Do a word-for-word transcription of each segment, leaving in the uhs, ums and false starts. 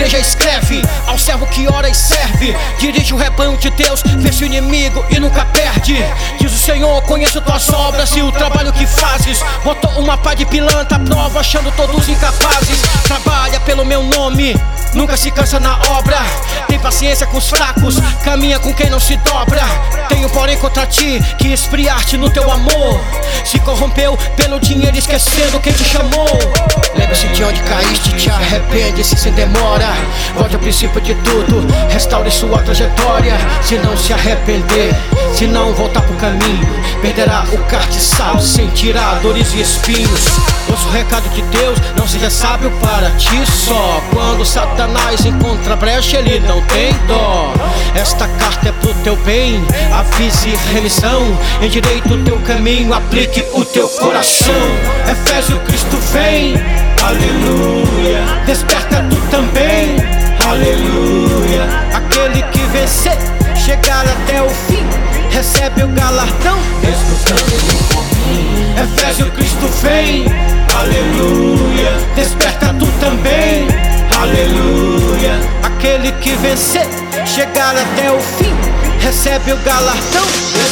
igreja escreve ao servo que ora e serve. Dirige o rebanho de Deus, vence o inimigo e nunca perde. Diz o Senhor, conheço tuas obras e o trabalho que fazes. Botou uma pá de pilantra à prova, achando todos incapazes. Trabalha pelo meu nome, nunca se cansa na obra. Tem paciência com os fracos, caminha com quem não se dobra. Tenho porém contra ti que esfriar-te no teu amor. Se corrompeu pelo dinheiro, esquecendo quem te chamou. Lembra-se de onde caíste, te arrepende-se sem demora. Volte ao princípio de tudo, restaure sua trajetória. Se não se arrepender, se não voltar pro caminho, perderá o castiçal, sentirá dores e espinhos. Ouça o recado de Deus, não seja sábio para ti só. Quando Satanás encontra brecha, ele não tem dó. Esta carta é pro teu bem, avise remissão. Endireita o teu caminho, aplique o teu coração. Efésio, Cristo vem, aleluia. Desperta tu também, aleluia. Aquele que vencer, chegar até o fim, recebe o galardão, escutando por mim. Efésio, Cristo vem, aleluia. Desperta tu também, aleluia. Aquele que vencer, chegar até o fim, recebe o galardão.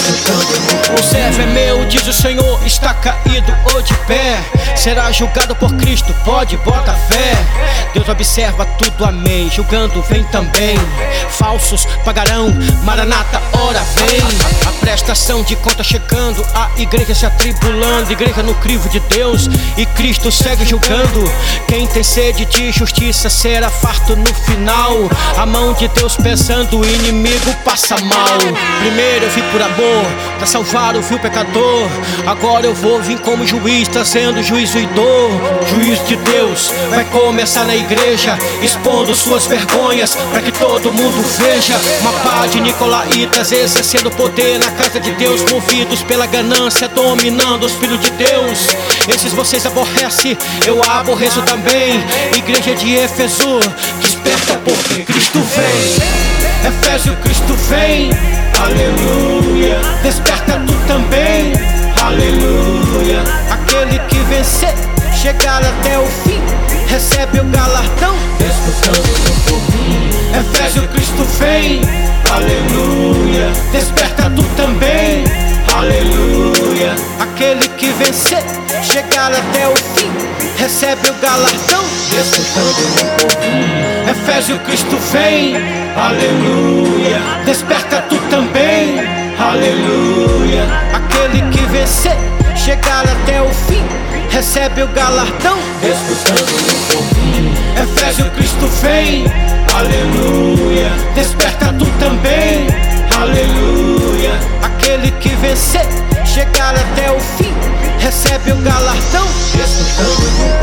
O servo é meu, diz o Senhor, está caído ou de pé, será julgado por Cristo, pode, bota fé. Deus observa tudo, amém, julgando vem também. Falsos pagarão, Maranata, ora vem. A prestação de conta chegando, a igreja se atribulando. Igreja no crivo de Deus e Cristo segue julgando. Quem tem sede de justiça será farto no final. A mão de Deus pesando, o inimigo passa mal. Primeiro eu vim por amor, pra salvar o vil pecador. Agora eu vou vir como juiz, trazendo juízo e dor. Juízo de Deus vai começar na igreja, expondo suas vergonhas pra que todo mundo veja. Uma pá de nicolaítas exercendo poder na casa de Deus, movidos pela ganância, dominando os filhos de Deus. Esses vocês aborrecem, eu aborreço também. Igreja de Éfeso, desperta porque Cristo vem. Efésio, Cristo vem, aleluia. Desperta tu também, aleluia. Aquele que vencer, chegar até o fim, recebe o galardão, escutando por mim. Efésio, Cristo vem, aleluia. Desperta tu também, aleluia. Aquele que vencer, chegar até o fim, recebe o galardão, escutando por mim. Efésio, Cristo vem, aleluia. Desperta tu também, aleluia. Aquele que vencer, chegar até o fim, recebe o galardão, escutando por mim. Efésio, Cristo vem, aleluia. Desperta tu também, aleluia. Aquele que vencer, chegar até o fim, recebe o galardão, escutando por mim.